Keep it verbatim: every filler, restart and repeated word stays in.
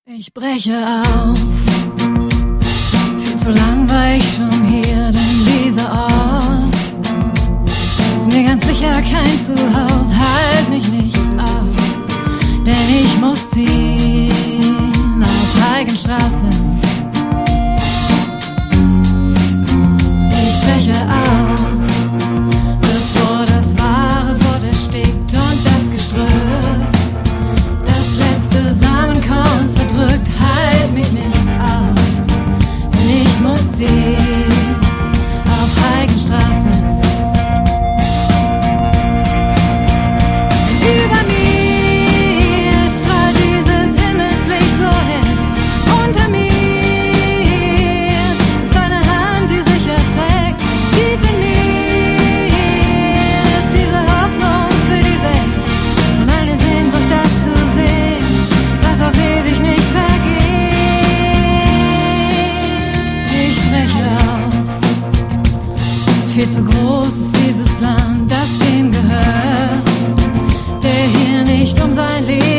Ich breche auf, viel zu lang war ich schon hier, denn dieser Ort ist mir ganz sicher kein Zuhause. Halt mich nicht auf, denn ich muss ziehen auf Heigenstraße. Ich breche auf, bevor das wahre Wort erstickt und das Gestrüpp das letzte Samenkorn zerdrückt. Halt mich nicht auf, denn ich muss ziehen auf Heigenstraße. Über mir strahlt dieses Himmelslicht so hell. Unter mir ist eine Hand, die sicher trägt. Tief in mir ist diese Hoffnung für die Welt und eine Sehnsucht, das zu sehen, was auf ewig nicht vergeht. Ich breche auf. Viel zu groß ist dieses Land, das dem gehört, der hier nicht um sein Leben